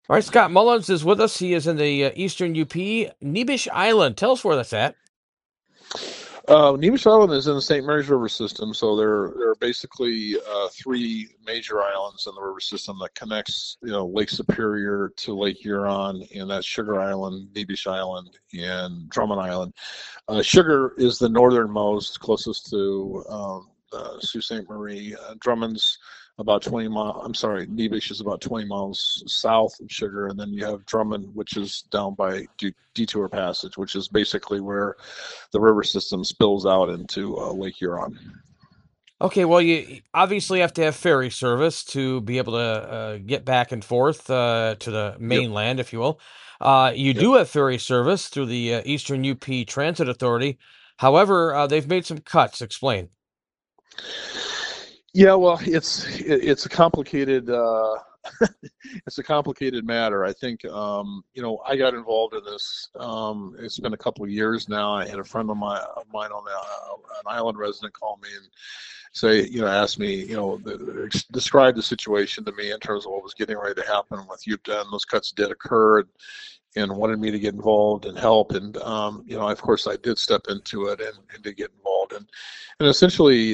All right, Scott Mullins is with us. He is in the eastern UP, Nebish Island. Tell us where that's at. Nevis Island is in the St. Mary's River system, so there are basically three major islands in the river system that connects, Lake Superior to Lake Huron, and that's Sugar Island, Nebish Island, and Drummond Island. Sugar is the northernmost, closest to Sault Ste. Marie. Drummond's about 20 miles. I'm sorry, Nebish is about 20 miles south of Sugar, and then you have Drummond, which is down by Detour Passage, which is basically where the river system spills out into Lake Huron. Okay, well, you obviously have to have ferry service to be able to get back and forth to the Yep. mainland, if you will. You Yep. do have ferry service through the Eastern UP Transit Authority. However, they've made some cuts. Explain. Yeah, well, it's a complicated it's a complicated matter. I think I got involved in this. It's been a couple of years now. I had a friend of mine on an island resident call me and say, ask me, describe the situation to me in terms of what was getting ready to happen with UPTA, and those cuts did occur, and wanted me to get involved and help. And of course, I did step into it and to get involved. And essentially,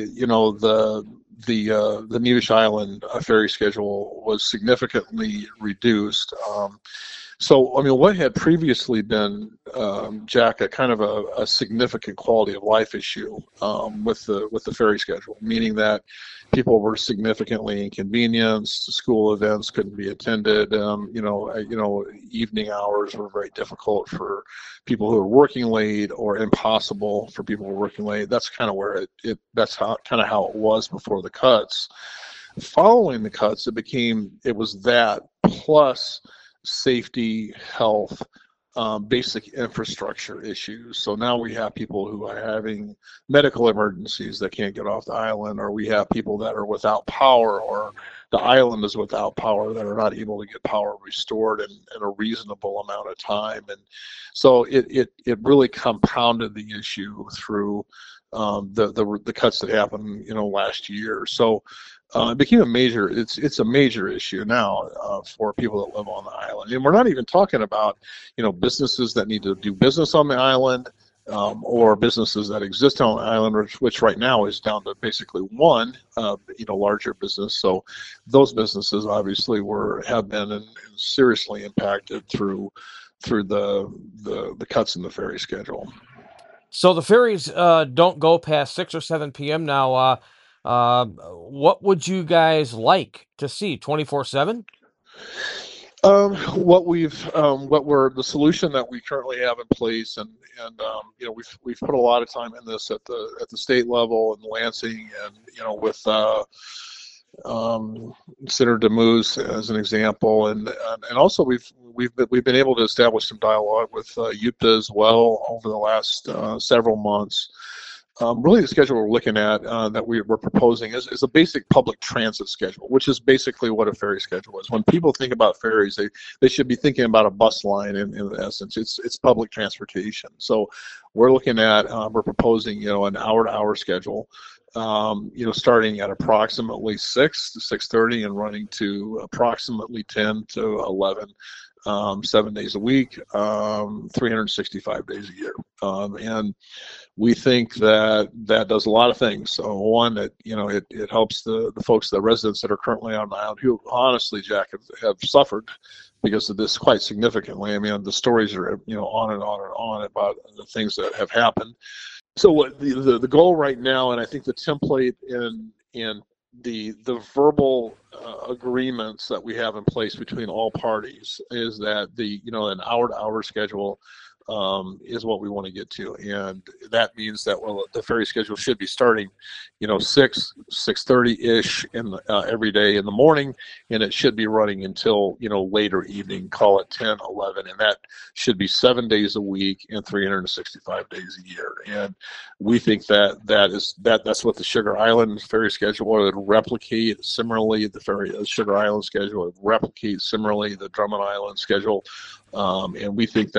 the Nevis Island ferry schedule was significantly reduced. So, I mean, what had previously been, Jack, a kind of a significant quality of life issue with the ferry schedule, meaning that people were significantly inconvenienced, school events couldn't be attended, evening hours were very difficult for people who were working late, or impossible for people who were working late. That's kind of where that's how it was before the cuts. Following the cuts, it was that plus safety, health, basic infrastructure issues. So now we have people who are having medical emergencies that can't get off the island, or we have people that are without power, or the island is without power, that are not able to get power restored in a reasonable amount of time. And so it really compounded the issue through the cuts that happened last year. So it became it's a major issue now for people that live on the island. And we're not even talking about businesses that need to do business on the island, or businesses that exist on the island, which right now is down to basically one larger business. So those businesses obviously have been and seriously impacted through the cuts in the ferry schedule. So the ferries don't go past 6 or 7 p.m. now. What would you guys like to see? 24/7? The solution that we currently have in place, and we've put a lot of time in this at the state level in Lansing, and with Senator Demus as an example, and also we've been able to establish some dialogue with UPTA as well over the last several months. Really, the schedule we're looking at that we're proposing is a basic public transit schedule, which is basically what a ferry schedule is. When people think about ferries, they should be thinking about a bus line in essence. It's public transportation. So we're proposing an hour-to-hour schedule, starting at approximately 6 to 6:30 and running to approximately 10 to 11. 7 days a week, 365 days a year. And we think that does a lot of things. So one, it helps the folks, the residents that are currently on the island, who honestly, Jack, have suffered because of this quite significantly. I mean, the stories are on and on and on about the things that have happened. So what the goal right now, and I think the template in the verbal agreements that we have in place between all parties is that an hour-to-hour schedule is what we want to get to, and that means that the ferry schedule should be starting 6:30 ish every day in the morning, and it should be running until later evening, call it 10, 11, and that should be 7 days a week and 365 days a year. And we think that's what the Sugar Island ferry schedule would replicate. Similarly, the Sugar Island schedule would replicate similarly the Drummond Island schedule. and we think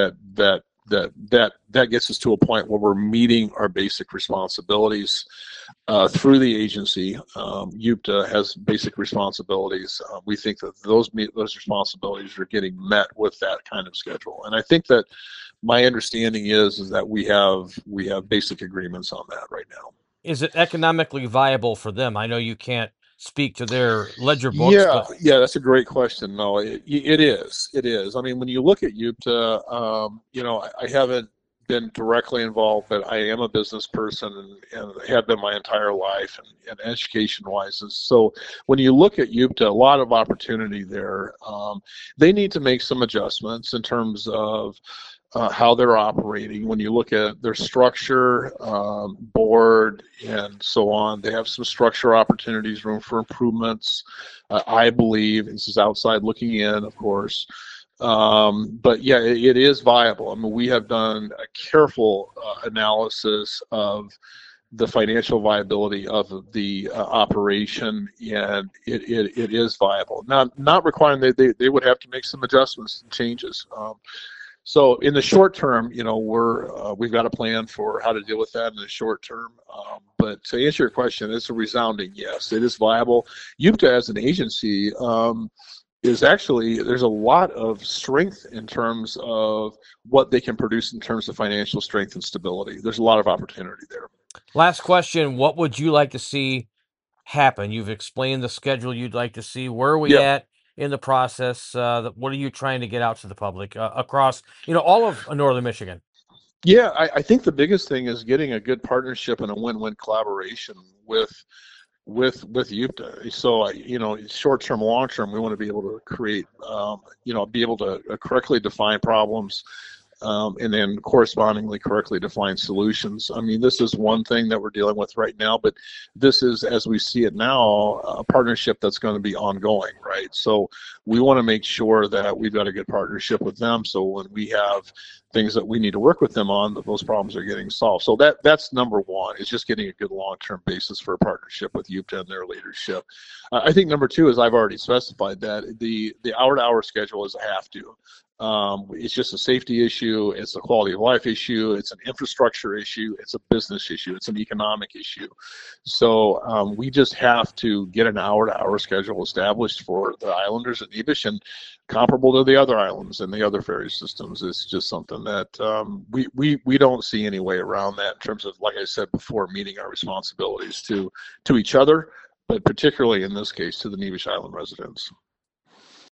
that gets us to a point where we're meeting our basic responsibilities through the agency. UPTA has basic responsibilities. We think that those responsibilities are getting met with that kind of schedule, and I think that my understanding is that we have basic agreements on that right now. Is it economically viable for them? I know you can't speak to their ledger books, Yeah, but yeah, that's a great question. No, it is. It is. I mean, when you look at UPTA, I haven't been directly involved, but I am a business person and have been my entire life, and education-wise. And so when you look at UPTA, a lot of opportunity there. They need to make some adjustments in terms of how they're operating. When you look at their structure, board, and so on, they have some structure opportunities, room for improvements. I believe this is outside looking in, of course. But yeah, it is viable. I mean, we have done a careful analysis of the financial viability of the operation, and it is viable. Not requiring that they would have to make some adjustments and changes. So in the short term, we've got a plan for how to deal with that in the short term. But to answer your question, it's a resounding yes. It is viable. UPTA as an agency is actually, there's a lot of strength in terms of what they can produce in terms of financial strength and stability. There's a lot of opportunity there. last question, what would you like to see happen? You've explained the schedule you'd like to see. Where are we Yeah. at in the process? What are you trying to get out to the public across, all of Northern Michigan? Yeah, I think the biggest thing is getting a good partnership and a win-win collaboration with UPTA. So, short term, long term, we want to be able to create, be able to correctly define problems, and then correspondingly correctly define solutions. I mean, this is one thing that we're dealing with right now, but this is, as we see it now, a partnership that's going to be ongoing, right? So we want to make sure that we've got a good partnership with them, so when we have things that we need to work with them on, that those problems are getting solved. So that's number one, is just getting a good long-term basis for a partnership with UPTA and their leadership. I think number two is, I've already specified that the hour-to-hour schedule is a have to. It's just a safety issue, it's a quality of life issue, it's an infrastructure issue, it's a business issue, it's an economic issue. So we just have to get an hour-to-hour schedule established for the islanders at Nebish, and comparable to the other islands and the other ferry systems. It's just something that we don't see any way around that in terms of, like I said before, meeting our responsibilities to each other, but particularly in this case to the Nebish Island residents.